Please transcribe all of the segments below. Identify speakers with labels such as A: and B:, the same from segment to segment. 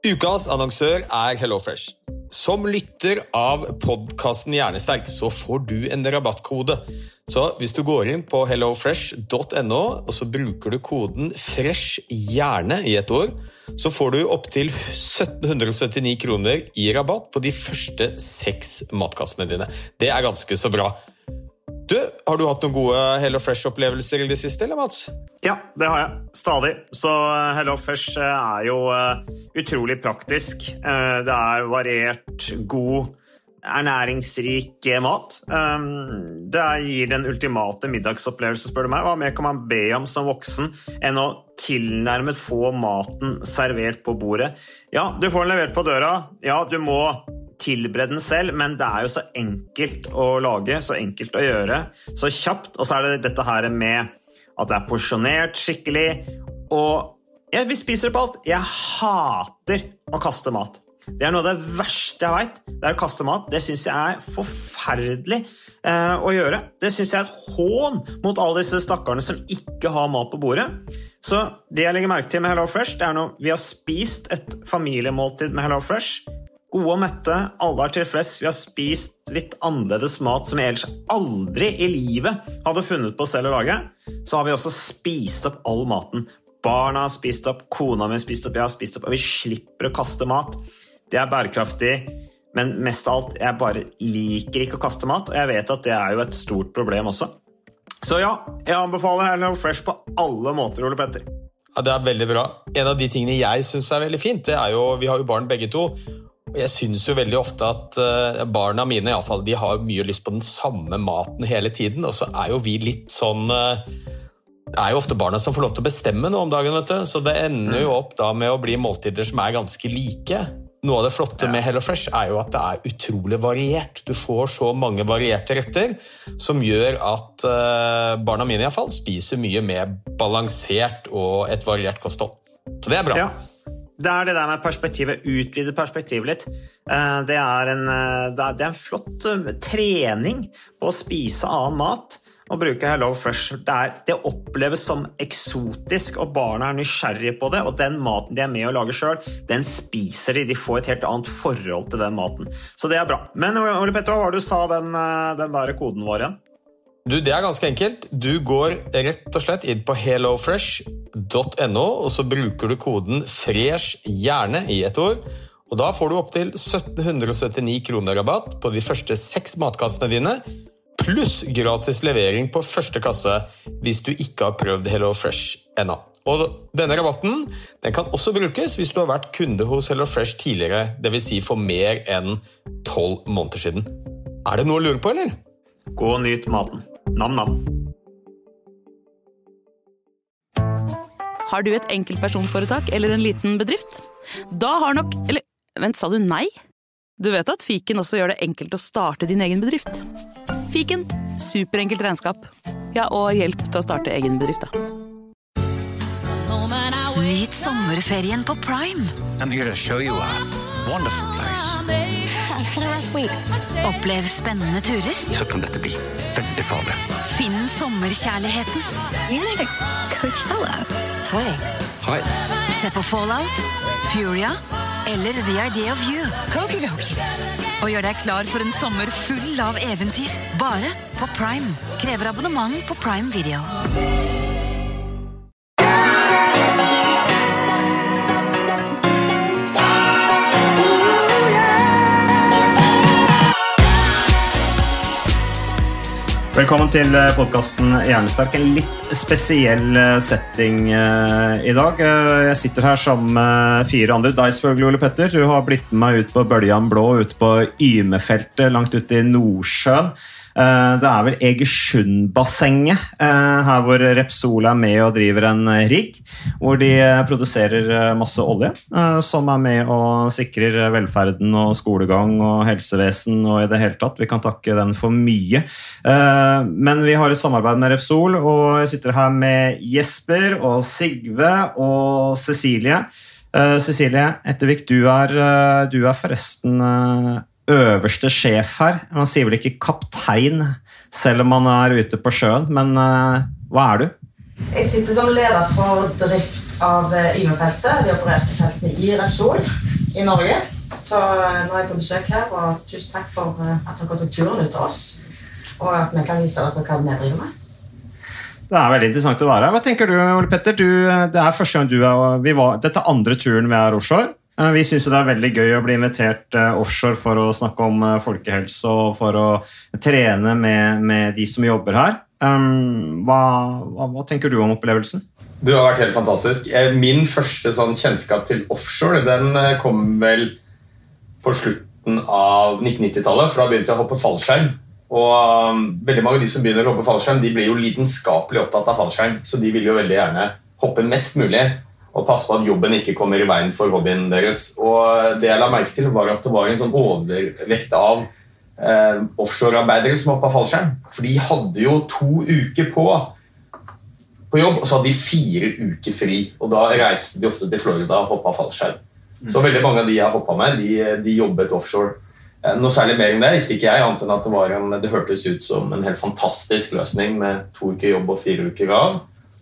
A: Ukas annonsør HelloFresh. Som lytter av podcasten Hjernesterk så får du en rabattkode. Så hvis du går inn på hellofresh.no og så bruker du koden FRESHHJERNE i et år, så får du opp til 1779 kroner i rabatt på de første 6 matkassene dine. Det er ganske så bra. Du, har du hatt noen gode HelloFresh-opplevelser i det siste, eller Mats?
B: Ja, det har jeg. Stadig. Så HelloFresh er jo utrolig praktisk. Det er variert, god, ernæringsrik mat. Det gir den ultimate middagsopplevelse, spør du meg. Hva mer kan man be om som voksen enn å tilnærmet få maten servert på bordet? Ja, du får den levert på døra. Ja, du må tilberede den selv, men det er jo så enkelt å lage, så enkelt å gjøre, så kjapt, og så er det dette her med at det er porsjonert skikkelig, og vi spiser det på alt. Jeg hater å kaste mat. Det er noe av det verste jeg vet, det er å kaste mat. Det synes jeg er forferdelig å gjøre. Det synes jeg er et hån mot alle disse stakkarene som ikke har mat på bordet. Så det jeg legger merke til med HelloFresh, det er når vi har spist et familiemåltid med HelloFresh, gode og mette, alle er tilfreds, vi har spist litt annerledes mat som jeg ellers aldri i livet hadde funnet på selv å lage, så har vi også spist opp all maten. Barna har spist opp, kona mi har spist opp, jeg har spist opp, og vi slipper å kaste mat. Det er bærekraftig, men mest av alt, jeg bare liker ikke å kaste mat, og jeg vet at det er jo et stort problem også. Så ja, jeg anbefaler HelloFresh på alle måter, Ole Petter.
A: Ja, det er veldig bra. En av de tingene jeg synes er veldig fint, det er jo, vi har jo barn begge to, og jeg synes jo veldig ofte at barna mine i alle fall, de har mye lyst på den samme maten hele tiden, og så er jo vi litt sånn, det er jo ofte barna som får lov til å bestemme noe om dagen, vet du, så det ender jo opp da med å bli måltider som er ganske like. Noe av det flotte med HelloFresh er jo at det er utrolig variert. Du får så mange varierte retter som gjør at barna mine i alle fall spiser mye mer balansert og et variert kosthold. Så det er bra.
B: Ja. Det er det der med perspektivet, utvide perspektivet litt. Det er en flott trening på å spise annen mat og bruke HelloFresh. Det oppleves som eksotisk, og barna er nysgjerrige på det, og den maten de er med å lage selv, den spiser de får et helt annet forhold til den maten. Så det er bra. Men Ole Petter, hva var det du sa den der koden vår igjen?
A: Du, det er ganske enkelt. Du går rett og slett inn på hellofresh.no, og så bruker du koden FRESHHJERNE i et år, og da får du opp til 1779 kroner rabatt på de første 6 matkassene dine, pluss gratis levering på første kasse hvis du ikke har prøvd HelloFresh ennå. Og denne rabatten, den kan også brukes hvis du har vært kunde hos HelloFresh tidligere, det vil si for mer enn 12 måneder siden. Er det noe å lure på, eller?
B: Gå og nyt maten. Nam-nam.
C: Har du et enkeltpersonforetak eller en liten bedrift? Da har nok... Eller, vent, sa du nei? Du vet at Fiken også gjør det enkelt å starte din egen bedrift. Fiken, superenkelt regnskap. Ja, og hjelp til å starte egen bedrift, da.
D: Nyt sommerferien på Prime.
E: I'm here to show you a wonderful place.
D: How do I wait? Opplev spennende turer.
E: Så kan dette bli veldig farlig.
D: Finn sommerkjærligheten.
F: You're like Coachella.
D: Hei.
E: Hei.
D: Se på Fallout, Furia eller The Idea of You.
F: Okidoki.
D: Og gjør deg klar for en sommer full av eventyr. Bare på Prime. Krever abonnement på Prime Video.
B: Velkommen til podcasten Hjernesterk. En litt spesiell setting i dag. Jeg sitter her sammen med 4 andre. Deg selvfølgelig, Ole Petter. Du har blitt med meg ut på Bøljan Blå, ut på Ymefeltet, langt ute i Nordsjøen. Det er vel Egersundbassenget, her hvor Repsol er med og driver en rigg, hvor de produserer masse olje, som er med og sikrer velferden og skolegang og helsevesen og i det hele tatt. Vi kan takke den for mye. Men vi har et samarbeid med Repsol, og jeg sitter her med Jesper og Sigve og Cecilie. Cecilie Ettervik, du er forresten øverste sjef her. Man sier vel ikke kaptein, selv om man er ute på sjøen, men hva er du?
G: Jeg sitter som leder for drift av Ymefeltet. Vi opererer feltene i Repsol. i Norge. Så nå jeg på besøk her, og tusen takk for at dere tok turen ut til oss, og at vi kan vise dere hva vi driver med.
B: Det veldig interessant å være her. Hva tenker du, Ole Petter? Det første gang dette andre turen vi offshore. Vi synes det veldig gøy å bli invitert offshore for å snakke om folkehelse og for å trene med de som jobber her. Hva tenker du om opplevelsen?
A: Det har vært helt fantastisk. Min første kjennskap til offshore, den kom vel på slutten av 1990-tallet, for da begynte jeg å hoppe fallskjerm. Og veldig mange av de som begynner å hoppe fallskjerm, de blir jo lidenskapelig opptatt av fallskjerm, så de vil jo veldig gjerne hoppe mest mulig og passe på at jobben ikke kommer i veien for hobbyen deres. Og det jeg la merke til var at det var en overvekt av offshore-arbeidere som hoppet fallskjerm, for de hadde jo 2 uker på jobb, og så hadde de 4 uker fri, og da reiste de ofte til Florida og hoppet fallskjerm. Så veldig mange av de jeg hoppet med, de jobbet offshore. Noe særlig mer enn det visste ikke jeg, annet enn at det hørtes ut som en helt fantastisk løsning med 2 uker jobb og 4 uker av.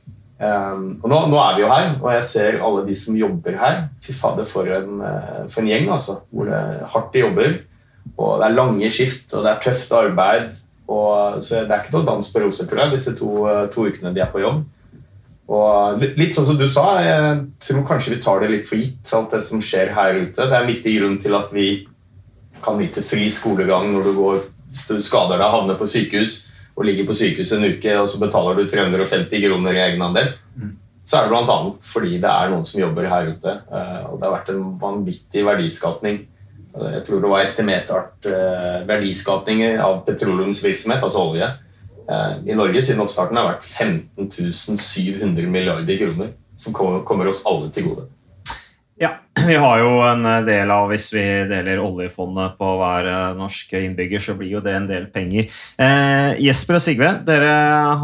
A: Og nå vi jo her, og jeg ser alle de som jobber her. Fy fader, for en gjeng, altså, hvor det hardt de jobber, og det lange skift, og det tøft arbeid, så det ikke noe dans på roser, tror jeg, disse 2 ukene de på jobb. Og litt sånn som du sa, jeg tror kanskje vi tar det litt for gitt, alt det som skjer her ute. Det en viktig grunn til at vi kan nyte fri skolegang når du skader deg, havner på sykehus og ligger på sykehus en uke, og så betaler du 350 kroner i egenandel. Så det blant annet fordi det noen som jobber her ute, og det har vært en vanvittig verdiskapning. Jeg tror det var estimert verdiskapning av petroleumsvirksomhet, altså olje, i Norge siden oppstarten har vært 15 700 milliarder kroner som kommer oss alle til gode.
B: Ja, vi har jo en del av, hvis vi deler oljefondet på hver norsk innbygger, så blir jo det en del penger. Jesper og Sigve, dere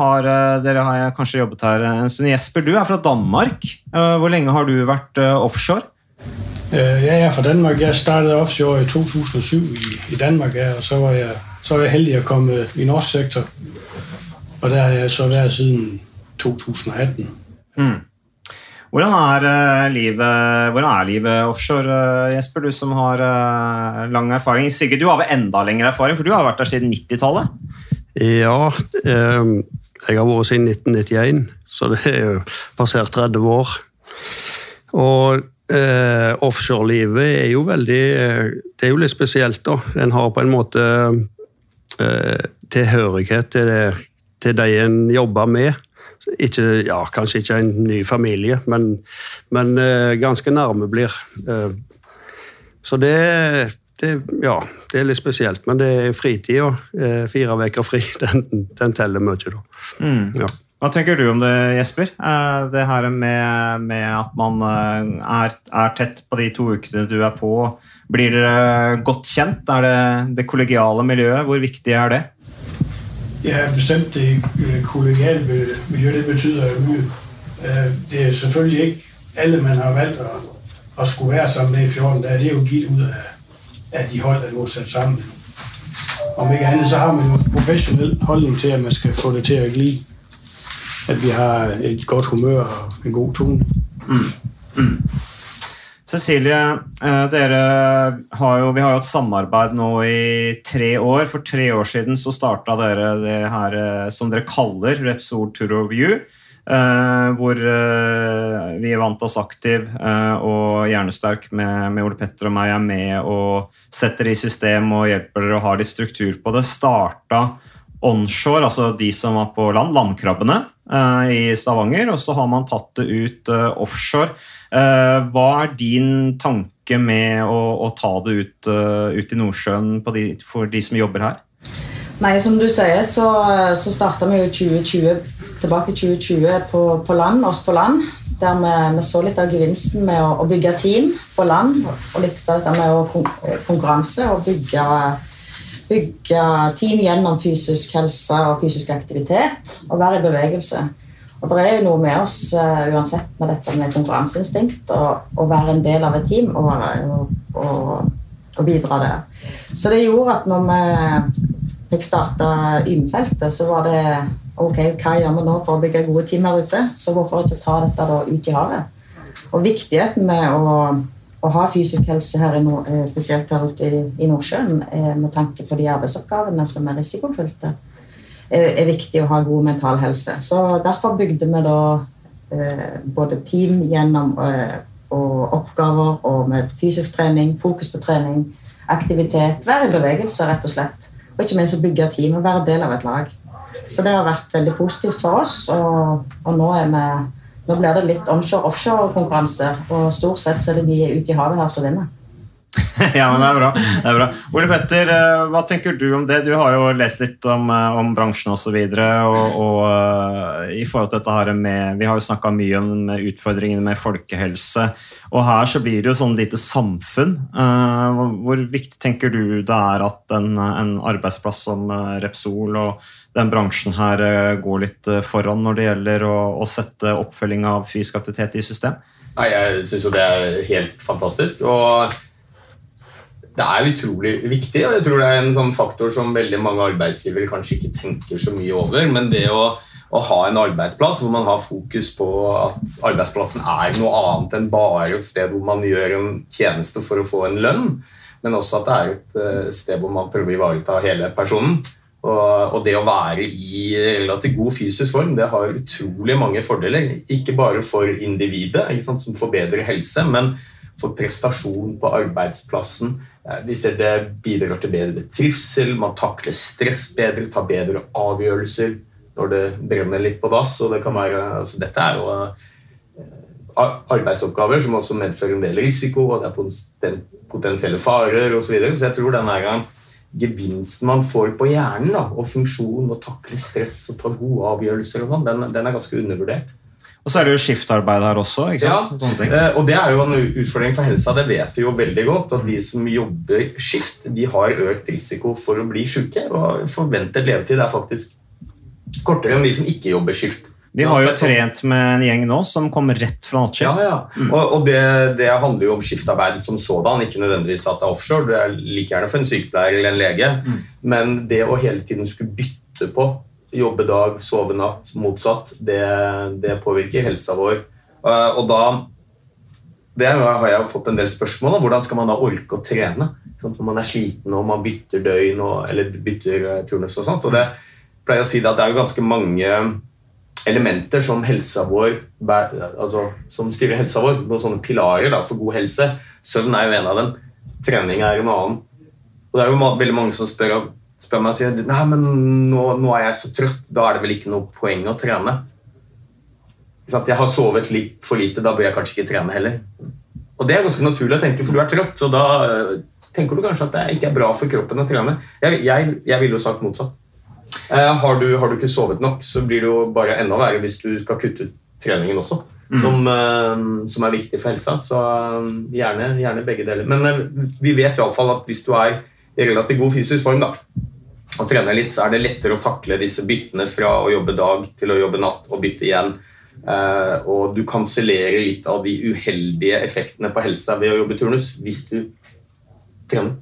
B: har kanskje jobbet her en stund. Jesper, du fra Danmark. Hvor lenge har du vært offshore?
H: Jeg fra Danmark. Jeg startet offshore i 2007 i Danmark, og så var jeg heldig å komme i norsk sektor. Og der har jeg så været siden 2018.
B: Hvordan livet offshore, Jesper, du som har lang erfaring? Sigurd, du har vel enda lengre erfaring, for du har vært der siden 90-tallet?
I: Ja, jeg har vært siden 1991, så det jo passert 30 år. Og offshore-livet jo veldig, det jo litt spesielt da. En har på en måte tilhørighet til de en jobber med. Kanskje ikke en ny familie, men ganske nærme blir. Så det litt spesielt, men det fritid, og 4 veker fri, den teller mye da. Ja.
B: Hva tenker du om det, Jesper? Det her med at man tett på de 2 ukene du på, blir dere godt kjent? Det kollegiale miljøet, hvor viktig det?
H: Ja, bestemt det kollegiale miljø, det betyder jo mye. Det selvfølgelig ikke alle, man har valgt at skulle være sammen med i 14 dage. Det jo gitt ut af de hold, der nu sat sammen. Om ikke andet, så har man jo en professionel holdning til, at man skal få det til at gli. At vi har et godt humør og en god tone.
B: Cecilie, vi har jo et samarbeid nå i 3 år. For 3 år siden så startet dere det her som dere kaller Repsol Tour Review, hvor vi vant oss aktiv og hjernesterk med Ole Petter og meg med og setter i system og hjelper dere å ha litt struktur på det. Startet onshore, altså de som var på landkrabbene i Stavanger, og så har man tatt det ut offshore. Hva din tanke med å ta det ut i Nordsjøen for de som jobber her?
G: Nei, som du sier, så startet vi jo tilbake i 2020 på land, oss på land, der vi så litt av gevinsten med å bygge team på land, og litt av dette med konkurranse og bygge team gjennom fysisk helse og fysisk aktivitet og være i bevegelse. Og det jo noe med oss uansett med dette med konkurranseinstinkt og være en del av et team og bidra der. Så det gjorde at når vi fikk startet Ymfeltet, så var det ok, hva gjør vi nå for å bygge gode team her ute? Så hvorfor ikke ta dette da ut i havet? Og viktigheten med å ha fysisk helse her spesielt her ute i Nordsjøen, med tanke på de arbeidsoppgavene som risikofylte, viktig å ha god mental helse. Så derfor bygde vi da både team gjennom og oppgaver og med fysisk trening, fokus på trening, aktivitet, være i bevegelse rett og slett, og ikke minst å bygge team og være del av et lag. Så det har vært veldig positivt for oss, og nå blir det litt onshore-offshore konkurranse, og stort sett så det de ute i havet her som vinner.
B: Ja, men det er bra. Ole Petter, hva tenker du om det? Du har jo lest litt om bransjen og så videre, og i forhold til dette her vi har jo snakket mye om utfordringene med folkehelse, og her så blir det jo sånn lite samfunn. Hvor viktig tenker du det at en arbeidsplass som Repsol og den bransjen her går litt foran når det gjelder å sette oppfølging av fysisk aktivitet i system?
A: Nei, jeg synes jo det helt fantastisk, og det utrolig viktig, og jeg tror det en sånn faktor som veldig mange arbeidsgivere kanskje ikke tenker så mye over, men det å ha en arbeidsplass hvor man har fokus på at arbeidsplassen noe annet enn bare et sted hvor man gjør en tjeneste for å få en lønn, men også at det et sted hvor man prøver å ivareta hele personen. Og det å være i relativt god fysisk form, det har utrolig mange fordeler, ikke bare for individet, ikke sant, som får bedre helse, men for prestasjon på arbeidsplassen. Vi ser det bidrar til bedre trivsel, man takler stress bedre, tar bedre avgjørelser når det brenner litt på dass, og det kan være, altså dette jo arbeidsoppgaver som også medfører en del risiko, og det potensielle farer og så videre, så jeg tror den gevinsten man får på hjernen da, og funksjon og takle stress og ta gode avgjørelser og sånn, den ganske undervurdert.
B: Og så det jo skiftarbeid her også, ikke sant?
A: Ja, og det jo en utfordring for helsa, det vet vi jo veldig godt, at de som jobber skift, de har økt risiko for å bli syke, og forventet levetid faktisk kortere enn de som ikke jobber skift.
B: Vi har jo trent med en gjeng nå som kommer rett fra nattskift.
A: Ja. Og det handler jo om skiftarbeid som sådan, ikke nødvendigvis at det offshore, det like gjerne for en sykepleier eller en lege, men det å hele tiden skulle bytte på jobbe dag, sove natt, motsatt, det påvirker helsa vår. Og da har jeg fått en del spørsmål om hvordan skal man da orke å trene, når man sliten og man bytter døgn eller bytter turnus og sånt. Og det pleier å si at det jo ganske mange elementer som helsa vår, altså som styrer helsa vår, noen sånne pilarer da, for god helse. Søvn jo en av dem, trening en annen. Og det jo veldig mange som spør meg og sier, nei, men nå jeg så trøtt, da det vel ikke noe poeng å trene. Jeg har sovet litt for lite, da bør jeg kanskje ikke trene heller. Og det ganske naturlig å tenke, for du trøtt, så da tenker du kanskje at det ikke bra for kroppen å trene. Jeg vil jo sagt motsatt. Har du ikke sovet nok, så blir det jo bare enda verre hvis du skal kutte ut treningen også, som viktig for helsa, så gjerne begge deler. Men vi vet i alle fall at hvis du i relativt god fysisk form da, og trener litt, så det lettere å takle disse byttene fra å jobbe dag til å jobbe natt og bytte igjen. Og du kansellerer litt av de uheldige effektene på helsa ved å jobbe turnus hvis du trener.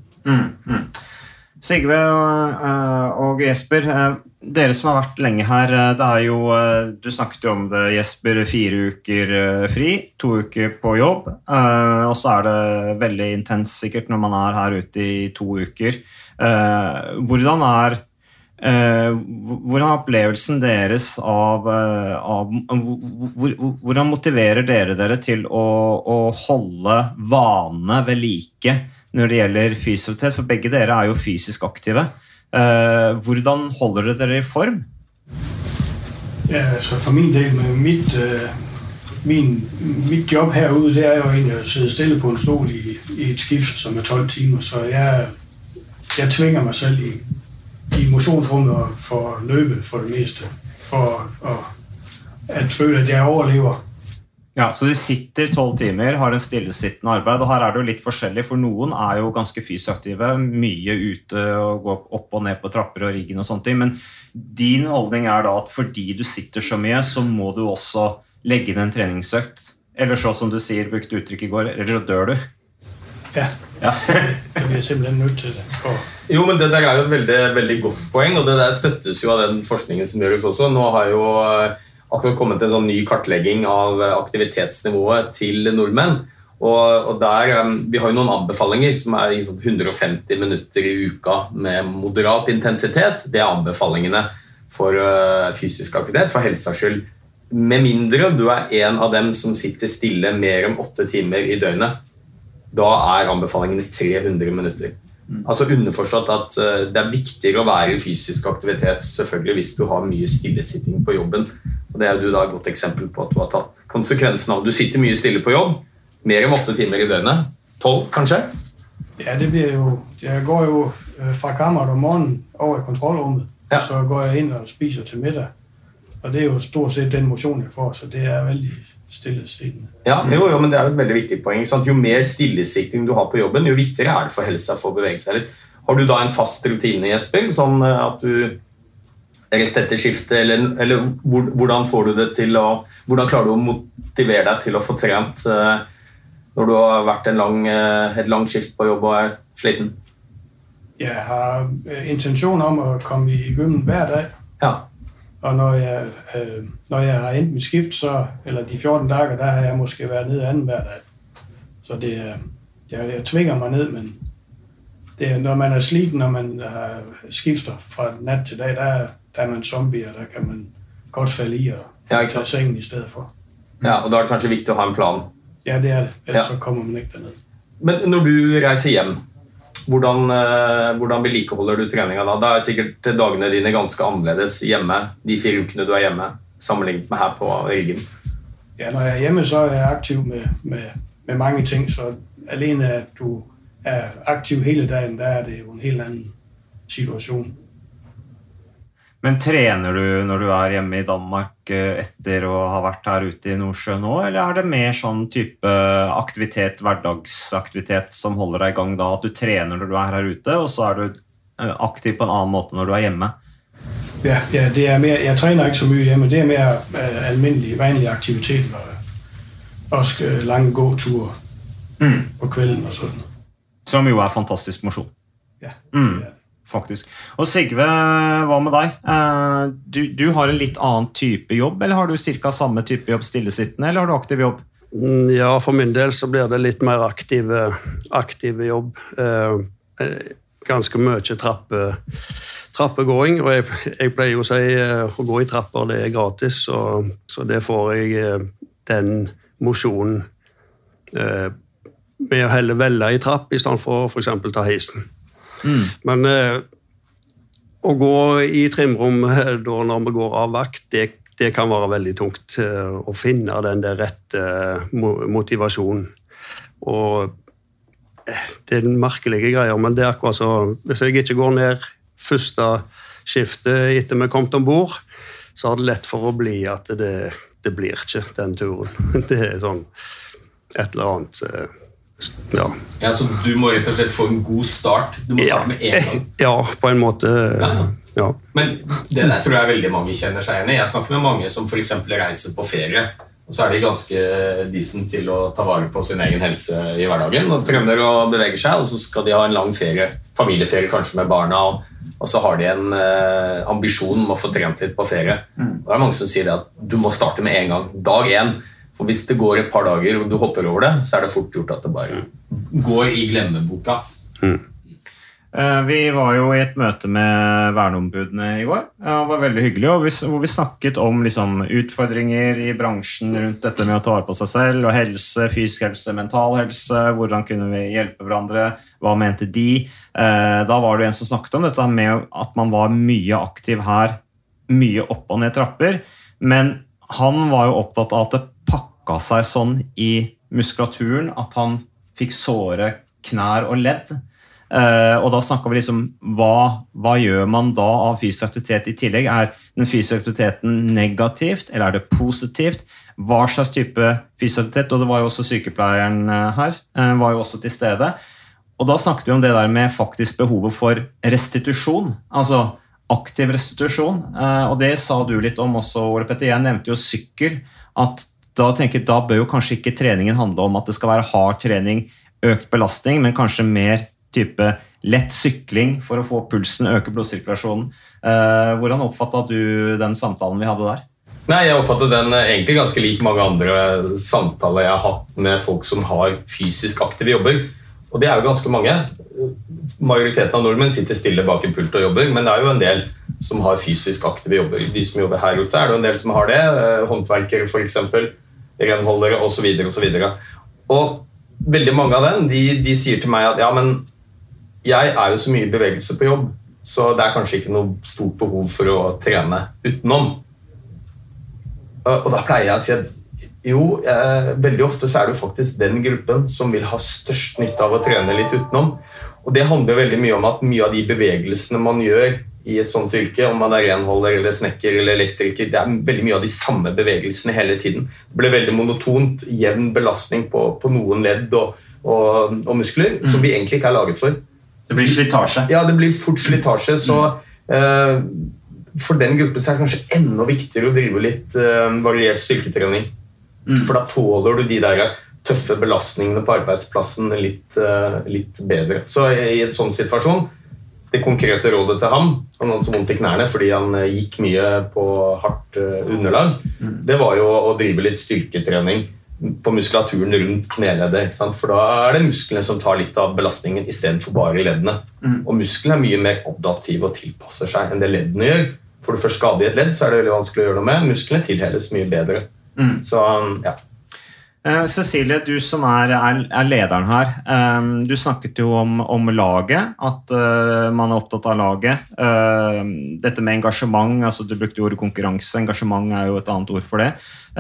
B: Sigve og Jesper, dere som har vært lenge her, det jo, du snakket jo om det, Jesper, 4 uker fri, 2 uker på jobb, og så det veldig intens sikkert når man her ute i 2 uker. Hvordan opplevelsen deres hvordan motiverer dere til å holde vanene ved like når det gjelder fysioterapi, for begge dere jo fysisk aktive. Hvordan holder dere i form?
H: Ja, så for min del med mit jobb herude, det jo egentlig at sidde stille på en stol i et skift, som 12 timer, så jeg tvinger meg selv i motionsrummet for å løbe for det meste, for at føle at jeg overlever.
B: Ja, så du sitter 12 timer, har en stillesittende arbeid, og her det jo litt forskjellig, for noen jo ganske fysiaktive, mye ute og går opp og ned på trapper og riggen og sånne ting, men din holdning da at fordi du sitter så mye, så må du også legge inn en treningsøkt, eller så som du sier, brukte uttrykk i går, eller så dør du.
H: Ja. Det blir simpelthen nødt til det.
A: Jo, men det der jo et veldig, veldig godt poeng, og det der støttes jo av den forskningen som gjøres også. Nå har jo akkurat kommet en sånn ny kartlegging av aktivitetsnivået til nordmenn, Og der, vi har jo noen anbefalinger som 150 minutter i uka med moderat intensitet. Det anbefalingene for fysisk aktivitet, for helsas skyld. Med mindre du en av dem som sitter stille mer enn 8 timer i døgnet, da anbefalingene 300 minutter. Altså underforstått at det viktigere å være i fysisk aktivitet, selvfølgelig hvis du har mye stillesitting på jobben. Og det jo du da et godt eksempel på at du har tatt konsekvensen av. Du sitter mye stille på jobb, mer enn 8 timer i døgnet. 12, kanskje?
H: Ja, det blir jo... Jeg går jo fra kammeret om morgenen over i kontrollrummet, og så går jeg inn og spiser til middag. Og det jo stort sett den motionen jeg får, så det veldig stillesittende.
A: Ja, jo, men det et veldig viktig poeng. Sant? Jo mer stillesitting du har på jobben, jo viktigere det for helsa for å bevege seg litt. Har du da en fast rutine, Jesper, sånn at du rett etter skiftet, eller hvordan får du det til å... Hvordan klarer du å motivere deg til å få trent når du har vært et langt skift på jobb og sliten?
H: Jeg har intensjon om å komme i gymmen hver dag.
A: Ja.
H: Og når jeg har endt mit skift, eller de 14 dager, der har jeg måske været nede anden hver dag. Så jeg tvinger mig ned, men når man sliten, når man har skifter fra nat til dag, der man zombie, og der kan man godt falde i og tage sengen i stedet for.
A: Ja, og da det kanskje viktig å ha en plan.
H: Ja, det det. Ellers så kommer man ikke derned.
A: Men når du reiser hjem, hvordan vedlikeholder du treninga da? Da sikkert dagene dine ganske annerledes hjemme, de 4 ukene du hjemme, sammenlignet med her på Ryggen.
H: Ja, når jeg hjemme, så jeg aktiv med mange ting, så alene at du aktiv hele dagen, der det jo en helt annen situasjon.
B: Men trener du når du hjemme i Danmark etter å ha vært her ute i Nordsjø nå, eller det mer sånn type aktivitet, hverdagsaktivitet som holder deg i gang da, at du trener når du her ute, og så du aktiv på en annen måte når du hjemme?
H: Ja, det mer, jeg trener ikke så mye hjemme, det mer almindelig, vanlig aktivitet, også lange gåture på kvelden og sånn.
B: Som jo fantastisk mosjon.
H: Ja,
B: faktisk. Og Sigve, hva med deg? Du har en litt annen type jobb, eller har du cirka samme type jobb stillesittende, eller har du aktiv jobb?
I: Ja, for min del så blir det litt mer aktiv jobb. Ganske mye trappegåing, og jeg pleier jo å si å gå i trapper, det gratis, så det får jeg den mosjonen med å heller velge i trapp i stedet for eksempel ta heisen. Men å gå i trimrom da når vi går av vakt, det kan være veldig tungt å finne den der rette motivasjonen. Og det merkelige greier, men det akkurat så, hvis jeg ikke går ned første skiftet etter vi kom ombord, så det lett for å bli at det blir ikke den turen. Det sånn et eller annet... Ja,
A: så du må rett og slett få en god start. Du må starte med en gang.
I: Ja, på en måte. Ja.
A: Men det der tror jeg veldig mange kjenner seg igjen i. Jeg snakker med mange som for eksempel reiser på ferie, og så de ganske decent til å ta vare på sin egen helse i hverdagen, og trener og beveger seg, og så skal de ha en lang ferie, familieferie kanskje med barna, og så har de en ambisjon om å få trent litt på ferie. Og det mange som sier det at du må starte med en gang, dag 1. For hvis det går et par dager og du hopper over det, så det fort gjort at det bare går i glemmeboka.
B: Vi var jo i et møte med verneombudene i går. Det var veldig hyggelig, hvor vi snakket om liksom, utfordringer i bransjen rundt dette med å ta vare på seg selv, og helse, fysisk helse, mental helse, hvordan kunne vi hjelpe hverandre, hva mente de? Da var det en som snakket om dette med at man var mye aktiv her, mye opp og ned trapper, men han var jo opptatt av at det pakka seg sånn i muskulaturen at han fikk såre knær og ledd. Og da snakker vi liksom, hva gjør man da av fysisk aktivitet i tillegg? Den fysiske aktiviteten negativt, eller det positivt? Hva slags type fysisk aktivitet? Og det var jo også sykepleieren her, var jo også til stede. Og da snakket vi om det der med faktisk behovet for restitusjon, altså aktiv restitusjon, og det sa du litt om også, Ole Petter. Jeg nevnte jo sykkel, at da bør jo kanskje ikke treningen handle om at det skal være hard trening, økt belastning, men kanskje mer type lett sykling for å få pulsen, øke blodsirkulasjonen. Hvordan oppfattet du den samtalen vi hadde der?
A: Nei, jeg oppfatter den egentlig ganske lik mange andre samtaler jeg har hatt med folk som har fysisk aktive jobber. Og det jo ganske mange. Majoriteten av nordmenn sitter stille bak en pult og jobber, men det jo en del som har fysisk aktive jobber. De som jobber her ute det jo en del som har det, håndverkere for eksempel, renholdere og så videre og så videre. Og veldig mange av dem, de sier til meg at ja, men jeg jo så mye bevegelse på jobb, så det kanskje ikke noe stort behov for å trene utenom. Og da pleier jeg å si at jo, veldig ofte så det jo faktisk den gruppen som vil ha størst nytte av å trene litt utenom. Og det handler jo veldig mye om at mye av de bevegelsene man gjør i et sånt yrke, om man renholder eller snekker eller elektriker, det veldig mye av de samme bevegelsene hele tiden. Det blir veldig monotont, jevn belastning på noen ledd og muskler, som vi egentlig ikke laget for.
J: Det blir slitasje. Ja, det blir fort slitasje, så for den gruppen så det kanskje enda viktigere å drive litt variert styrketrening. For da tåler du de der tøffe belastningene på arbeidsplassen litt bedre. Så i en sånn situasjon, det konkrete rådet til ham, han hadde så vondt i knærne fordi han gikk mye på hardt underlag, det var jo å drive litt styrketrening på muskulaturen rundt kneleddet, ikke sant? For da det musklene som tar litt av belastningen i stedet for bare leddene. Og musklene mye mer adaptive og tilpasser seg enn det leddene gjør. For du først skader i et ledd, så det veldig vanskelig å gjøre noe med. Musklene tilheles mye bedre. Så, ja.
B: Cecilie, du som lederen her, du snakket jo om laget, at man opptatt av laget. Dette med engasjement, altså du brukte ordet konkurranse, engasjement jo et annet ord for det.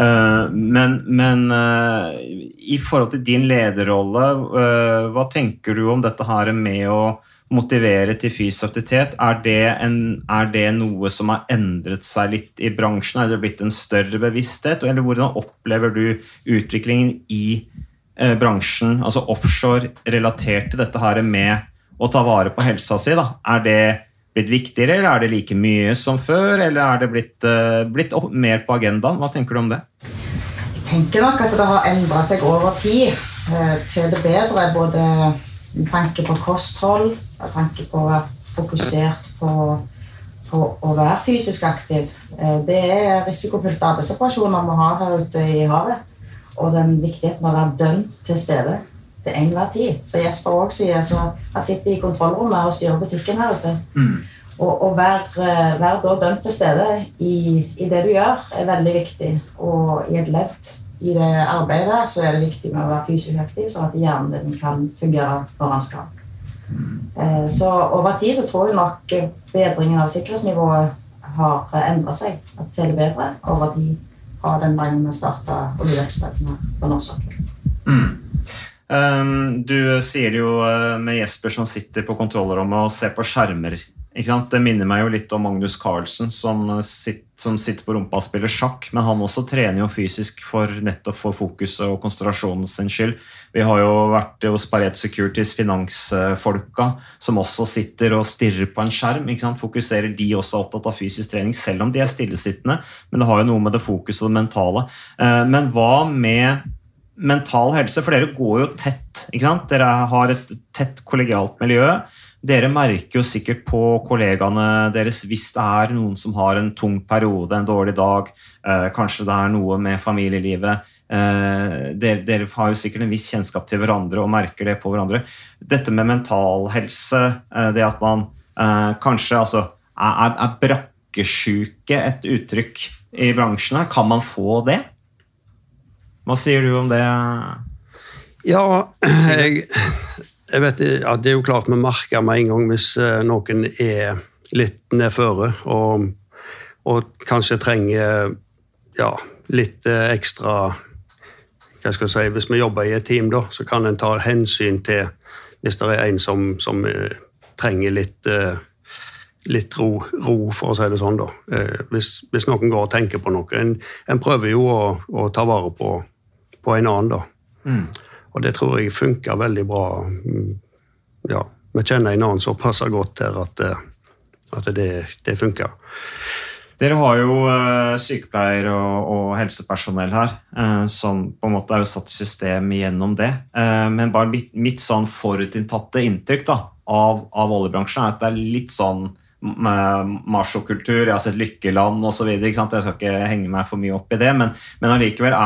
B: Men i forhold til din lederrolle, hva tenker du om dette her med å motivere til fysisk aktivitet? Det noe som har endret seg litt i bransjen? Det blitt en større bevissthet? Eller hvordan opplever du utviklingen i bransjen, altså offshore, relatert til dette her med å ta vare på helsa si? Da? Det blitt viktigere, eller det like mye som før, eller det blitt mer på agendaen? Hva tenker du om det?
G: Jeg tenker nok at det har endret seg over tid til det bedre, både med tanke på kosthold, med tanke på å være fokusert på å være fysisk aktiv. Det risikofylte arbeidsoperasjoner vi har her ute i havet, og den viktigheten å være dømt til stede til enhver tid. Så Jesper også sier, så han sitter i kontrollrommet og styrer butikken her ute. Og være da dømt til stede i det du gjør veldig viktig, og i et ledd i det arbeidet så det viktig med å være fysisk aktiv, så at hjernen din kan fungere når han skal. Så over tid så tror jeg nok bedringen av sikkerhetsnivået har endret seg til det bedre over tid fra den dagen vi startet oljevirksomheten på norsk sokkel.
B: Du sier jo med Jesper som sitter på kontrollrommet og ser på skjermer. Ikke sant? Det minner meg jo litt om Magnus Carlsen som sitter på rumpa og spiller sjakk, men han også trener jo fysisk nettopp for fokus og konsentrasjonens skyld. Vi har jo vært hos Pareto Securities finansfolka som også sitter og stirrer på en skjerm, ikke sant? Fokuserer de også opptatt av fysisk trening, selv om de stillesittende, men det har jo noe med det fokus og det mentale. Men hva med mental helse? For dere går jo tett, ikke sant? Dere har et tett kollegialt miljø. Dere merker jo sikkert på kollegaene deres hvis det noen som har en tung periode, en dårlig dag, kanskje det noe med familielivet. Dere har jo sikkert en viss kjennskap til hverandre og merker det på hverandre. Dette med mental helse, det at man kanskje altså, brakkesjuke et uttrykk i bransjen, kan man få det? Hva sier du om det?
I: Ja, jeg vet at det jo klart vi merker med en gang hvis noen litt nedføre og kanskje trenger litt ekstra, hva skal jeg si, hvis vi jobber i et team da, så kan en ta hensyn til hvis det en som trenger litt ro for å si det sånn da. Hvis noen går og tenker på noe, en prøver jo å ta vare på en annen da. Og det tror jeg funker veldig bra. Ja, vi kjenner en annen som passer godt her at det funker.
B: Dere har jo sykepleier og helsepersonell her, som på en måte jo satt i system gjennom det. Men bare mitt sånn forutinntatte inntrykk da, av oljebransjen at det litt sånn macho-kultur, jeg har sett Lykkeland og så videre, ikke sant? Jeg skal ikke henge meg for mye opp I det, men allikevel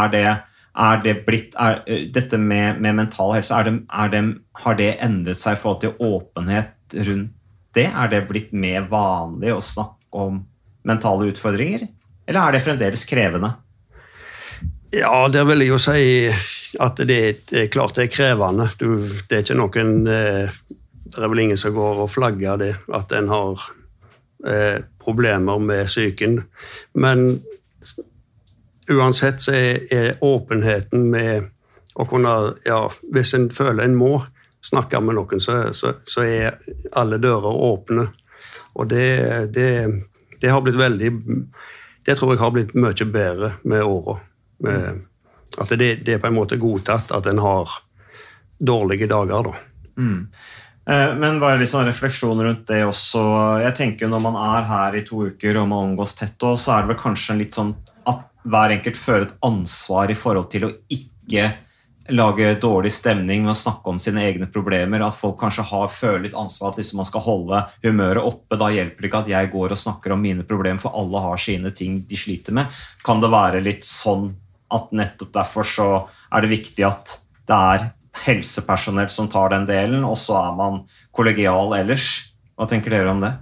B: dette med mental helse, har det endret seg I forhold til åpenhet rundt det? Det blitt mer vanlig å snakke om mentale utfordringer, eller det fremdeles krevende?
I: Ja, det vil jeg jo si at det klart det krevende. Det ikke noen, det vel ingen som går og flagger det, at en har problemer med psyken. Men uansett så åpenheten med å kunne, hvis en føler en må snakke med noen, så alle dører åpne. Og det har blitt veldig, det tror jeg har blitt mye bedre med årene. At det på en måte godtatt at en har dårlige dager da.
B: Men bare litt sånn refleksjon rundt det også. Jeg tenker når man her I 2 uker og man omgås tett, så det vel kanskje litt sånn at hver enkelt fører et ansvar I forhold til å ikke lage dårlig stemning med å snakke om sine egne problemer, at folk kanskje føler litt ansvar at liksom man skal holde humøret oppe, da hjelper det ikke at jeg går og snakker om mine problemer, for alle har sine ting de sliter med. Kan det være litt sånn at nettopp derfor så det viktig at det helsepersonell som tar den delen, og så man kollegial ellers. Hva tenker dere om det?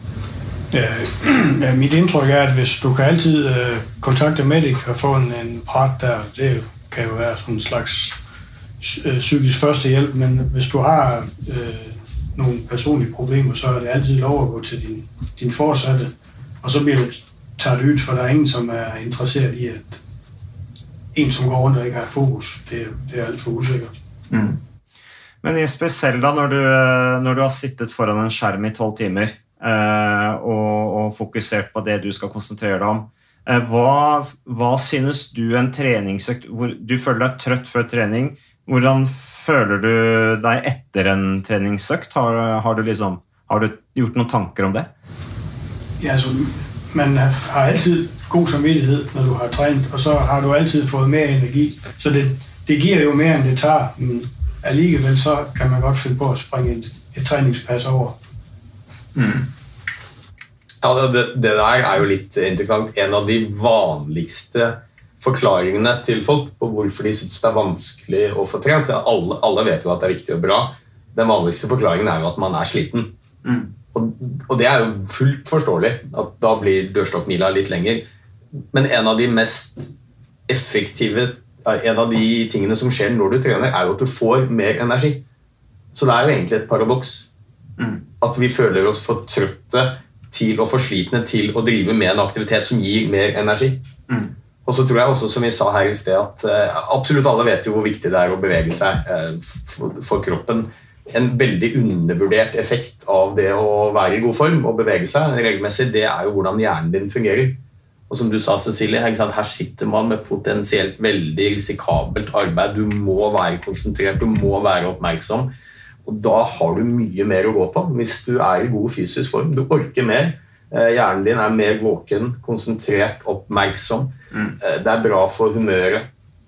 H: Mitt indtryk at hvis du kan altid kontakte Medic og få en prat der, det kan jo være sådan en slags psykisk førstehjælp, men hvis du har nogle personlige problemer, så det altid lov at gå til din forsatte, og så bliver du taget ud, for der ingen, som interesseret I, at en, som går rundt og ikke har fokus, det alt for usikkert.
B: Men Jesper, selv da, når du har sittet foran en skjerm I 12 timer og fokusert på det du skal konsentrere deg om, hva synes du en treningsøkt, hvor du føler deg trøtt før trening, hvordan føler du deg etter en treningsøkt? Har du gjort noen tanker om det?
H: Ja, altså, man har altid god samvittighed, når du har trænet, og så har du altid fået mere energi. Så det giver jo mere, end det tager, men alligevel så kan man godt finde på at springe et træningspas over.
J: Ja, det der jo litt interessant. En av de vanligste forklaringene til folk på hvorfor de synes det vanskelig å få trent. Alle vet jo at det viktig og bra. Den vanligste forklaringen jo at man sliten. Og det jo fullt forståelig at da blir dørstokkmila litt lenger. Men en av de mest effektive, en av de tingene som skjer når du trener, jo at du får mer energi. Så det jo egentlig et paradoks. At vi føler oss for trøtte til og for slitne til å drive med en aktivitet som gir mer energi. Og så tror jeg også, som vi sa her I sted, at absolutt alle vet jo hvor viktig det å bevege seg for kroppen. En veldig undervurdert effekt av det å være I god form og bevege seg regelmessig, det jo hvordan hjernen din fungerer. Og som du sa, Cecilie, her sitter man med potensielt veldig risikabelt arbeid. Du må være konsentrert, du må være oppmerksom. Og da har du mye mer å gå på hvis du I god fysisk form. Du orker mer. Hjernen din mer våken, konsentrert, oppmerksom. Det bra for humøret.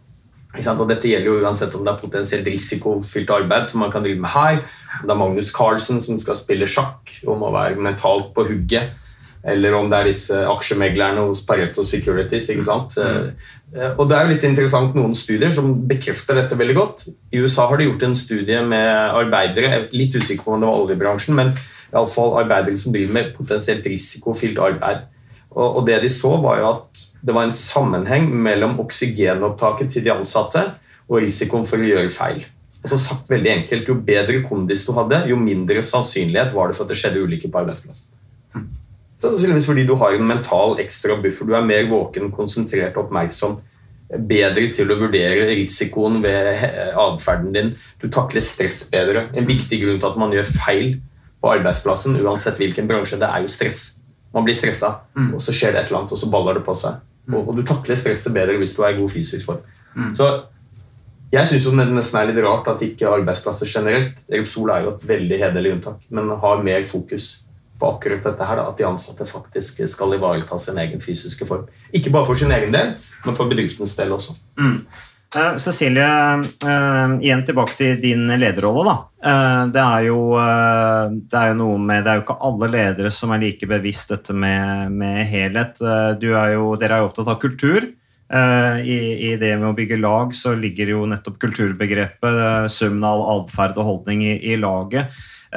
J: Og dette gjelder jo uansett om det potensielt risikofylt arbeid som man kan drive med her. Det Magnus Carlsen som skal spille sjakk og må være mentalt på hugget. Eller om det disse aksjemeglerne hos Pareto Securities, ikke sant? Og det jo litt interessant noen studier som bekrefter dette veldig godt. I USA har de gjort en studie med arbeidere, jeg litt usikker på om det var oljebransjen, men I alle fall arbeidere som driver med potensielt risikofylt arbeid. Og det de så var jo at det var en sammenheng mellom oksygenopptaket til de ansatte og risikoen for å gjøre feil. Altså sagt veldig enkelt, jo bedre kondis du hadde, jo mindre sannsynlighet var det for at det skjedde ulykker på arbeidsplassen. Sannsynligvis fordi du har en mental ekstra buffer, du mer våken, konsentrert, oppmerksom, bedre til å vurdere risikoen ved adferden din, du takler stress bedre. En viktig grunn til at man gjør feil på arbeidsplassen, uansett hvilken bransje, det jo stress. Man blir stresset, og så skjer det et eller annet, og så baller det på seg. Og du takler stresset bedre hvis du I god fysisk form. Så jeg synes jo det nesten litt rart at ikke arbeidsplasser generelt, Repsol jo et veldig hederlig unntak, men har mer fokus på akkurat dette her, at de ansatte faktisk skal ivareta sin egen fysiske form. Ikke bare for sin egen del, men for bedriftens del også.
B: Cecilie, igjen tilbake til din lederrolle da. Det er jo noe med, det er jo ikke alle ledere som like bevisst dette med helhet. Dere er jo opptatt av kultur. I det med å bygge lag så ligger jo nettopp kulturbegrepet, summen av adferd og holdning i laget.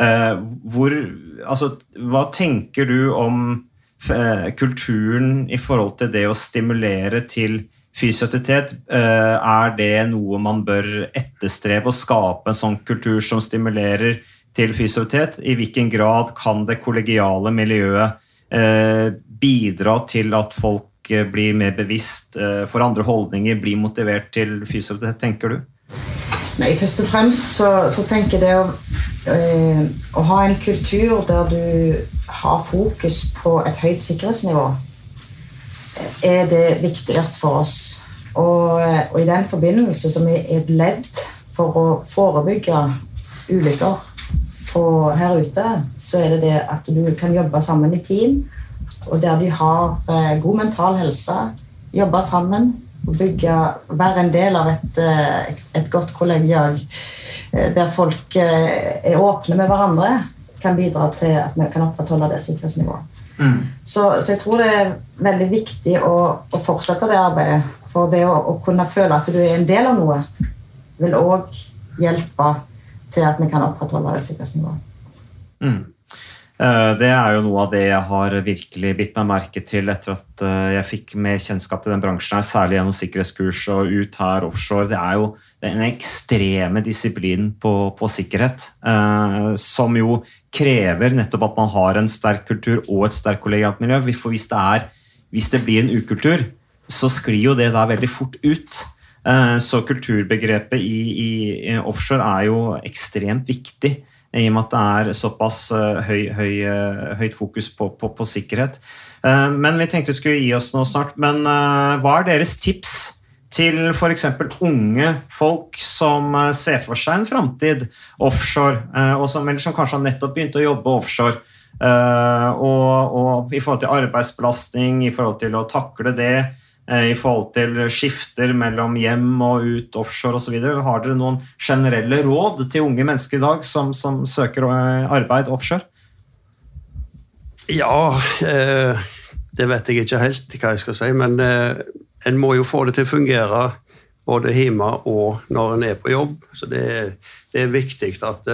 B: Hva tenker du om kulturen i forhold til det å stimulere til fysioterapeut? Det noe man bør etterstrebe å skape en sånn kultur som stimulerer til fysioterapeut? I hvilken grad kan det kollegiale miljøet bidra til at folk blir mer bevisst for andre holdninger, blir motivert til fysioterapeut, tenker du?
G: Nei, først og fremst så tenker jeg det å ha en kultur der du har fokus på et høyt sikkerhetsnivå det viktigste for oss. Og i den forbindelse som et ledd for å forebygge ulykker her ute, så det at du kan jobbe sammen i team, og der de har god mental helse, jobbe sammen, og være en del av et godt kollegial, der folk åpne med hverandre, kan bidra til at vi kan opprettholde det sikkerhetsnivået. Så jeg tror det veldig viktig å fortsette det arbeidet, for det å kunne føle at du en del av noe vil også hjelpe til at vi kan opprettholde det sikkerhetsnivået. Det jo noe av det jeg har virkelig bitt meg merke til etter at jeg fikk mer kjennskap til den bransjen her, særlig gjennom sikkerhetskurs og ut her offshore. Det jo den ekstreme disiplinen på sikkerhet, som jo krever nettopp at man har en sterk kultur og et sterkt kollegialt miljø. For hvis det blir en ukultur, så sklir jo det da veldig fort ut. Så kulturbegrepet i offshore jo ekstremt viktig, i og med at det såpass høyt fokus på sikkerhet. Men vi tenkte vi skulle gi oss nå snart. Men hva deres tips til for eksempel unge folk som ser for seg en fremtid offshore, eller som kanskje har nettopp begynt å jobbe offshore, og i forhold til arbeidsbelastning, i forhold til å takle det, i forhold til skifter mellom hjem og ut offshore og så videre. Har dere noen generelle råd til unge mennesker i dag som søker arbeid offshore?
I: Ja, det vet jeg ikke helt hva jeg skal si, men en må jo få det til å fungere både hjemme og når en på jobb, så det viktig at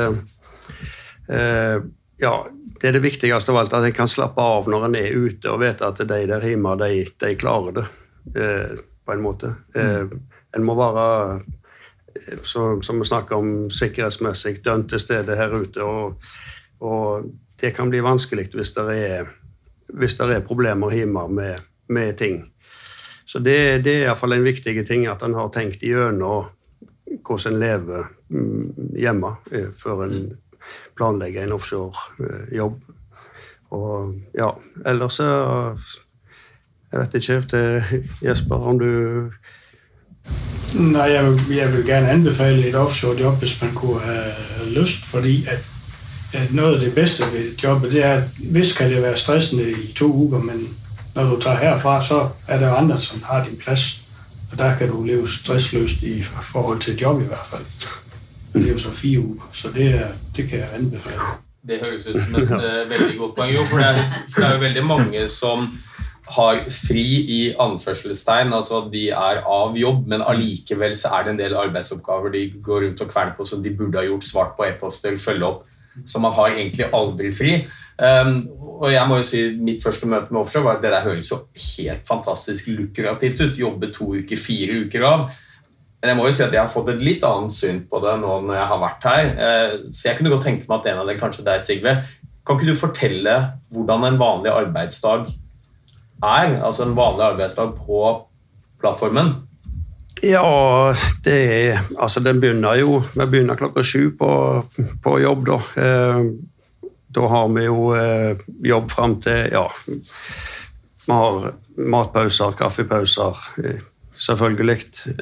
I: det det viktigste av alt, at en kan slappe av når en ute og vet at de der hjemme, de klarer det. På en måte. En må være, som vi snakker om, sikkerhetsmessig dømt til stedet her ute, og det kan bli vanskelig hvis det problemer hjemme med ting. Så det i hvert fall en viktig ting, at en har tenkt igjennom hvordan en lever hjemme før en planlegger en offshore jobb. Og ja, ellers jeg vet ikke til Jesper, om du...
H: Nej, jeg vil gerne anbefale et offshore job, hvis man kunne have lyst, fordi at noget af det bedste ved jobbet, det at hvis kan det være stressende i 2 uger, men når du tager herfra, så der jo andre, som har din plads, og der kan du leve stressløst i forhold til et jobb i hvert fald. Det jo så 4 uger, så det kan jeg anbefale.
A: Det høres ut som et veldig godt poeng, for det jo veldig mange som har fri i anførselstegn, altså de av jobb, men allikevel så det en del arbeidsoppgaver de går rundt og kverner på, som de burde ha gjort, svart på e-poster, følge opp, så man har egentlig aldri fri. Og jeg må jo si, mitt første møte med offshore var at det der høres jo helt fantastisk lukrativt ut, jobbe 2 uker, 4 uker av, men jeg må jo si at jeg har fått et litt annet syn på det nå når jeg har vært her, så jeg kunne godt tenke meg at en av det kanskje deg, Sigve. Kan ikke du fortelle hvordan en vanlig arbeidsdag altså en vanlig arbeidsdag på plattformen?
I: Ja, den begynner jo, vi begynner 7:00 på jobb da. Da har vi jo jobb frem til, vi har matpauser, kaffepauser, selvfølgelig.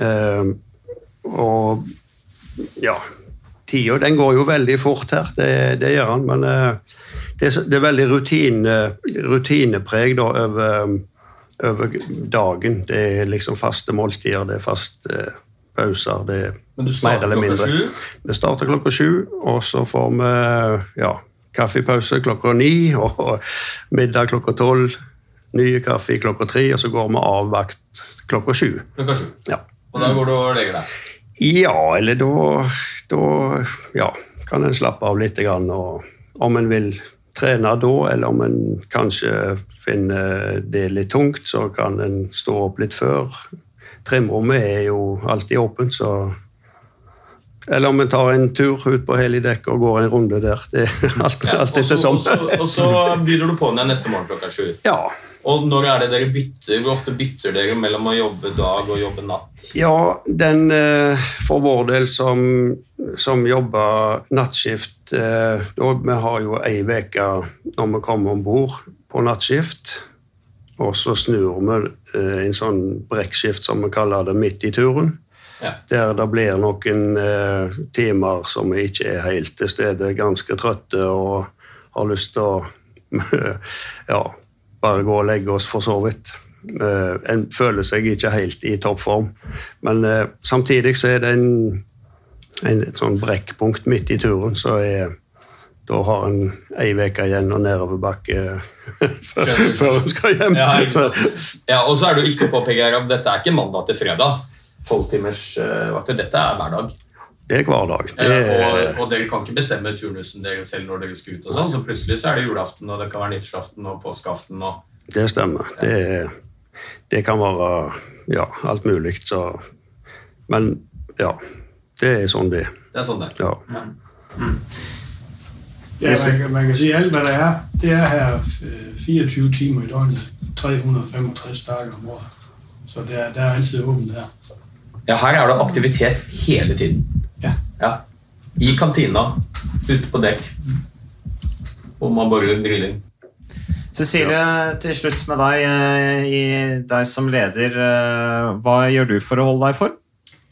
I: Og tiden, den går jo veldig fort her, det gjør den, men det veldig rutinepreg da, over dagen. Det liksom faste måltider, det pauser, det
J: Men du
I: mer eller mindre.
J: starter 7?
I: Vi starter klokka 7, og så får vi kaffepause klokka 9, og middag klokka 12, nye kaffe klokka 3, og så går vi av vakt klokka 7.
J: Klokka 7.
I: Ja.
J: Og da går du og legger deg?
I: Ja, eller da kan en slappe av litt grann, og om en vil trene da, eller om en kanskje finner det litt tungt, så kan en stå opp litt før. Trimrommet jo alltid åpent, så eller om en tar en tur ut på helligdekk og går en runde der, det alltid det sånn.
J: Og så begynner du på den neste morgen klokka 7.
I: Ja.
J: Og når det dere bytter? Hvor ofte bytter dere mellom å jobbe dag og jobbe natt?
I: Ja, for vår del som jobber nattskift, vi har jo en veke når vi kommer ombord på nattskift, og så snur vi en sånn brekkskift som vi kaller det midt i turen. Ja. Der det blir noen timer som vi ikke helt til stede, ganske trøtte og har lyst til å bare gå og legge oss for så vidt. En føler seg ikke helt i toppform, men samtidig så det et sånn brekkpunkt midt i turen, så da har en veke igjen og nedover bakke før en skal hjem.
J: Ja, og så det jo viktig å påpeke her at dette ikke mandag til fredag. 12 timers vakter, dette hver dag.
I: Det hver dag.
J: Og dere kan ikke bestemme turnusen dere selv når dere skal ut og sånn, så plutselig så det julaften, og det kan være nyttårsaften og påskeaften.
I: Det stemmer. Det kan være alt mulig, så men det sånn det.
J: Det sånn det.
I: Ja.
H: Ja, man kan sige, alt hvad det her 24 timer i døgnet, 365 dager om året. Så det altid åbent her.
J: Ja, her det aktivitet hele tiden. Ja. I kantina, ute på dekk, og man bare drilling.
B: Cecilie, til slutt med deg som leder, hva gjør du for å holde deg for?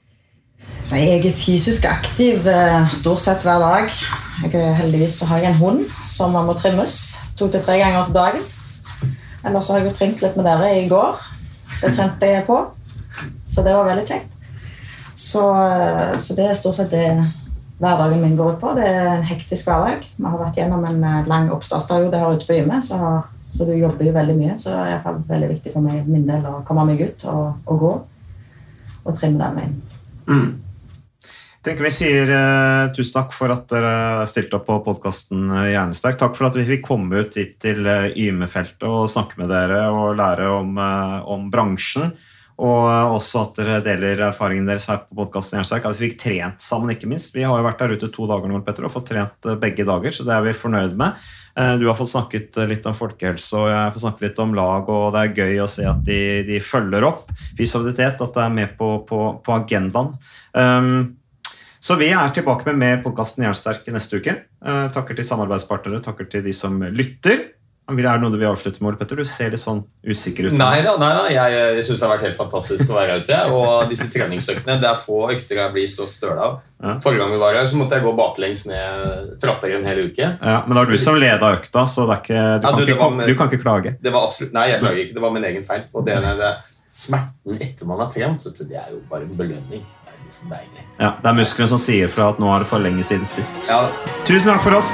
G: Jeg fysisk aktiv stort sett hver dag. Heldigvis har jeg en hund som må trimmes 2 til 3 ganger til dagen. Ellers har jeg jo trimmet litt med dere i går. Det kjente jeg på, så det var veldig kjekt. Så det stort sett det hverdagen min går ut på. Det en hektisk hverdag. Vi har vært gjennom en lang oppstartsperiode her ute på Yme, så du jobber jo veldig mye, så det i hvert fall veldig viktig for meg min del å komme meg ut og gå og trimme der med inn.
B: Jeg tenker vi sier tusen takk for at dere stilte opp på podcasten Hjernesterk. Takk for at vi fikk komme ut hit til Yme-feltet og snakke med dere og lære om bransjen. Og også at dere deler erfaringen deres her på podcasten Hjernesterk. At vi fikk trent sammen, ikke minst. Vi har jo vært der ute 2 dager nå, Petter, og fått trent begge dager, så det vi fornøyd med. Du har fått snakket litt om folkehelse, og jeg har fått snakket litt om lag, og det gøy å se at de følger opp fysisk aktivitet, at det med på agendaen. Så vi tilbake med mer podcasten Hjernesterk neste uke. Takker til samarbeidspartnere, takker til de som lytter. Det noe du vil avslutte med, Petter? Du ser litt sånn usikker ut.
J: Nei, jeg synes det har vært helt fantastisk å være ute. Og disse treningsøktene, det få økter jeg blir så støl av. Forrige gang vi var her, så måtte jeg gå baklengs ned trapper en hel uke.
B: Ja, men det var du som ledet økta, så du kan ikke klage.
J: Nei, jeg klager ikke. Det var min egen feil. Og det smerten etter man har trent, det jo bare en belønning. Liksom deilig.
B: Ja, det musklene som sier fra at nå det for lenge siden sist.
J: Ja.
B: Tusen takk for oss!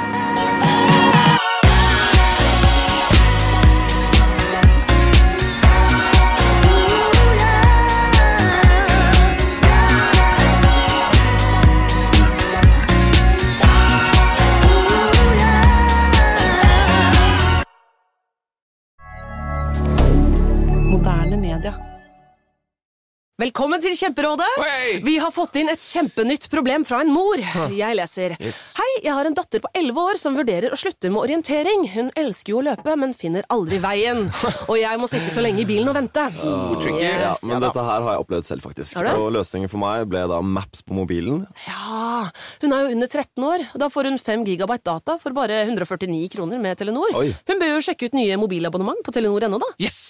K: Moderne media. Velkommen til Kjemperådet! Vi har fått inn et kjempenytt problem fra en mor. Jeg leser. Hei, jeg har en datter på 11 år som vurderer å slutte med orientering. Hun elsker jo å løpe, men finner aldri veien. Og jeg må sitte så lenge i bilen og vente.
L: Men dette her har jeg opplevd selv faktisk. Og løsningen for meg ble da Maps på mobilen.
K: Ja, hun jo under 13 år. Da får hun 5 gigabyte data for bare 149 kroner med Telenor. Hun bør jo sjekke ut nye mobilabonnement på Telenor.no da.
M: Yes!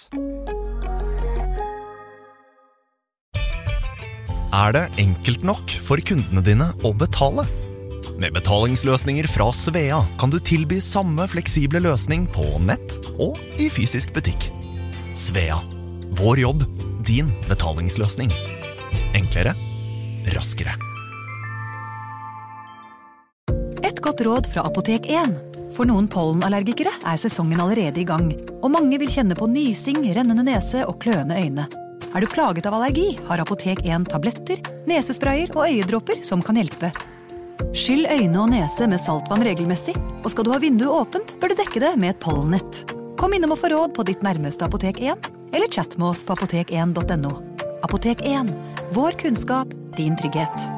M: Det enkelt nok for kundene dine å betale? Med betalingsløsninger fra Svea kan du tilby samme fleksible løsning på nett og i fysisk butikk. Svea. Vår jobb, din betalingsløsning. Enklere, raskere.
N: Et godt råd fra Apotek 1. For noen pollenallergikere sesongen allerede i gang, og mange vil kjenne på nysing, rennende nese og kløende øyne. Du plaget av allergi, har Apotek 1 tabletter, nesesprayer og øyedråper som kan hjelpe. Skyll øyne og nese med saltvann regelmessig, og skal du ha vinduet åpent, bør du dekke det med et pollennett. Kom innom og få råd på ditt nærmeste Apotek 1, eller chat med oss på apotek1.no. Apotek 1. Vår kunnskap, din trygghet.